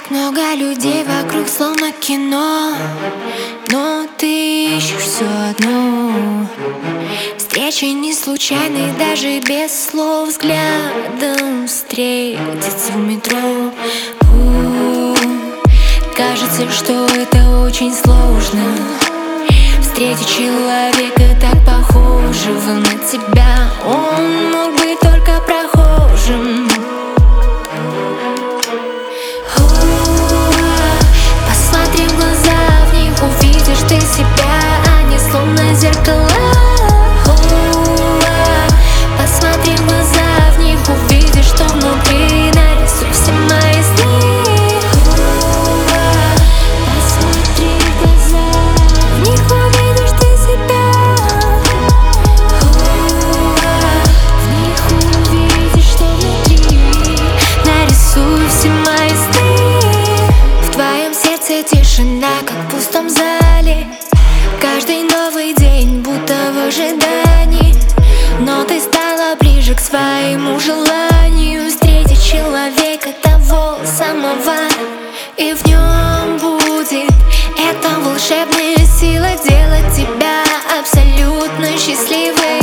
Так много людей вокруг, словно кино, но ты ищешь все одну. Встречи не случайные, даже без слов. Взглядом встретиться в метро. Кажется, что это очень сложно. Встретить человека так похожего на тебя. Он мог быть только прохожим. Посмотри в глаза, в них увидишь ты себя. Они словно зеркала. Посмотри в глаза, в них увидишь, что внутри. Нарисуй все мои сны. Посмотри в глаза, в них увидишь ты себя. В них увидишь, что внутри. Нарисуй все мои сны. В твоем сердце тишина, как в пустом зале. Каждый новый день будто в ожидании. Но ты стала ближе к своему желанию встретить человека того самого. И в нем будет эта волшебная сила делать тебя абсолютно счастливой.